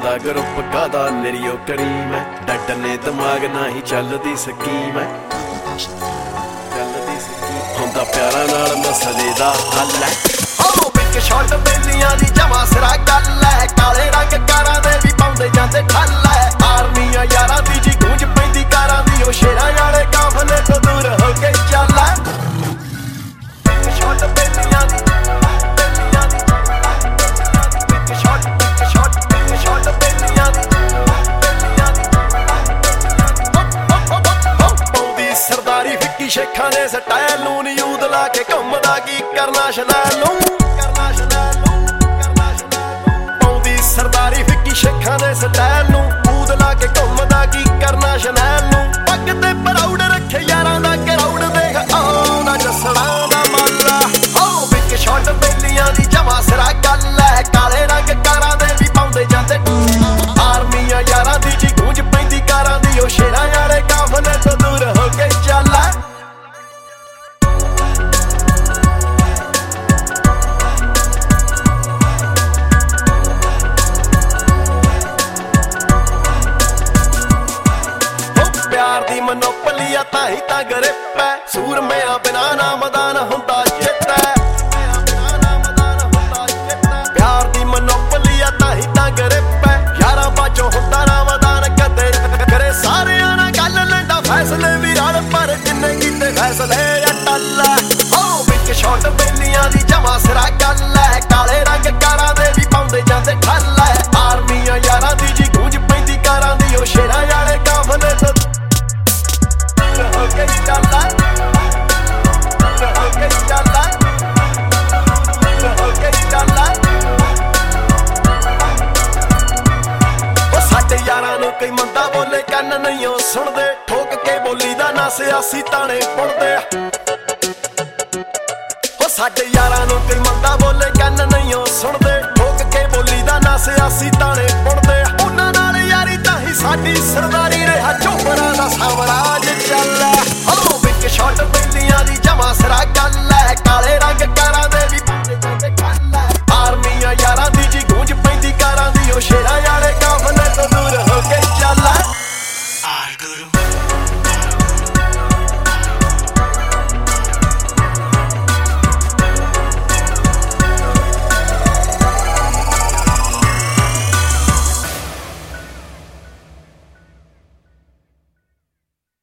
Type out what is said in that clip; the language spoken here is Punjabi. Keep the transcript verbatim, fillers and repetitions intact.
ਦਾ ਗਰੁੱਪ ਕਾਦਾ ਨਿਰਿਓ ਕਰੀਮ ਹੈ ਡੱਡ ਨੇ ਦਿਮਾਗ ਨਹੀਂ ਚੱਲਦੀ ਸਕੀਮ ਹੈ ਚੱਲਦੀ ਸਕੀਮ ਹੁੰਦਾ ਪਿਆਰਾਂ ਨਾਲ ਮਸਲੇ ਦਾ ਹੱਲ ਹੈ ਓ ਬਿੱਕ ਸ਼ਾਟ ਬੇਲੀਆਂ ਦੀ ਜਮਾ ਸਿਰਾ ਗੱਲ ਹੈ ਕਾਲੇ ਰੰਗ ਕਾਰਾਂ ਦੇ ਵੀ ਪਾਉਂਦੇ ਜਾਂਦੇ ਠੱਲ ਹੈ ਆਰਮੀਆਂ ਯਾਰਾਂ ਦੀ ਜੀ ਗੂੰਜ ਪੈਂਦੀ ਕਾਰਾਂ ਦੀ ਉਹ ਸ਼ੇਰਾਂ ਵਾਲੇ ਕਾਫਲੇ ਤੋਂ ਦੂਰ ਹੋ ਕੇ ਚੱਲ ਬਿੱਕ ਸ਼ਾਟ ਬੇਲੀਆਂ ਦੀ ਸ਼ੇਖਾਂ ਦੇ ਸਟਾਈਲ ਨੂੰ ਨਿਊਦ ਲਾ ਕੇ ਘੁੰਮਦਾ ਕੀ ਕਰਨਾ ਸ਼ਨੈਲ ਨੂੰ ਕਰਨਾ ਸ਼ਨੈਲ ਨੂੰ ਕਰਨਾ ਸ਼ਨੈਲ ਪਾਉਂਦੀ ਸਰਦਾਰੀ ਫਿੱਕੀ ਸ਼ੇਖਾਂ ਦੇ ਸਟਾਈਲ ਨੂੰ ਮੂਦ ਲਾ ਕੇ ਘੁੰਮਦਾ ਕੀ ਕਰਨਾ ਸ਼ਨੈਲ ਨੂੰ ਪੱਗ ਤੇ ਪਰਾਊਡ ਰੱਖੇ ਯਾਰਾਂ ਦਾ ਕਰਾਊਡ ਦੇਖ ਆਉਂਦਾ ਜੱਸੜਾ ਦਾ ਮਾਲਾ ਓ ਬਿੱਕ ਸ਼ਾਟ ਬੇਲੀਆਂ ਦੀ ਜਮਾ ਸਿਰਾ ਗੱਲ ਹੈ ਕਾਲੇ ਰੰਗ ਕਾਰਾਂ ਦੇ ਵੀ ਪਾਉਂਦੇ ਜਾਂਦੇ ਆਰਮੀਆਂ ਯਾਰਾਂ ਦੀ ਜੀ ਗੂੰਜ ਪੈਂਦੀ ਕਾਰਾਂ ਦੀ ਉਹ ਸ਼ੇਰਾਂ ਵਾਲੇ ਕਾਫਲੇ ਤੋਂ ਦੂਰ ਹੋ ਕੇ ਚੱਲ ਦੀ ਮਨੋਪਲੀਆ ਤਾਂ ਹੀ ਤਾਂ ਗਰਿਪ ਹੈ ਸੂਰਮਿਆਂ ਬਿਨਾ ਨਾ ਮਦਾਨ ਹੁੰਦਾ ਚਿੱਤ ਹੈ ਪਿਆਰ ਦੀ ਮਨੋਪਲੀਆ ਤਾਂ ਹੀ ਤਾਂ ਗਰਿਪ ਹੈ ਯਾਰਾਂ ਬਾਝੋਂ ਹੁੰਦਾ ਨਾ ਮਦਾਨ ਕਦੇ ਕਰੇ ਸਾਰਿਆਂ ਨਾਲ ਗੱਲ ਲੈਂਦਾ ਫੈਸਲੇ ਵੀ ਰਲ ਪਰ ਜਿੰਨੇ ਕੀਤੇ ਫੈਸਲੇ ਅਟੱਲ ਹੋ ਬਿੱਕ ਸ਼ਾਟ ਬੇਲੀਆਂ ਦੀ ਜਮਾ ਸਿਰਾ ਗੱਲ ਹੈ ਕਾਲੇ ਰੰਗ ਕਾਰਾਂ ਦੇ ਵੀ ਪਾਉਂਦੇ ਜਾਂਦੇ ਠੱਲ ਹੈ ਆਰਮੀਆਂ ਯਾਰਾਂ ਦੀ ਜੀ ਗੂੰਜ ਪੈਂਦੀ ਕਾਰਾਂ ਦੀ ਉਹ ਸ਼ੇਰਾਂ ਵਾਲੇ ਕਾਫਲੇ ਤੋਂ Okay, ਚੱਲਦਾ Okay, ਚੱਲਦਾ Okay, ਚੱਲਦਾ ਉਹ ਸਾਡੇ ਯਾਰਾਂ ਨੂੰ ਕਈ ਮੰਦਾ ਬੋਲੇ ਕੰਨ ਨਹੀਂ ਉਹ ਸੁਣਦੇ ਠੋਕ ਕੇ ਬੋਲੀ ਦਾ ਨਾ ਸਿਆਸੀ ਤਾਣੇ ਪੁੱਟਦੇ ਉਹ ਸਾਡੇ ਯਾਰਾਂ ਨੂੰ ਕਈ ਮੰਦਾ ਬੋਲੇ ਕੰਨ ਨਹੀਂ ਉਹ ਸੁਣਦੇ ਠੋਕ ਕੇ ਬੋਲੀ ਦਾ ਨਾ ਸਿਆਸੀ ਤਾਣੇ ਪੁੱਟਦੇ ਉਹਨਾਂ ਨਾਲ ਯਾਰੀ ਤਾਂ ਹੀ ਸਾਡੀ ਸਰਦਾਰੀ ਰਿਹਾ ਚੋਪੜਾ ਦਾ ਸਾਮਰਾਜ ਚੱਲਦਾ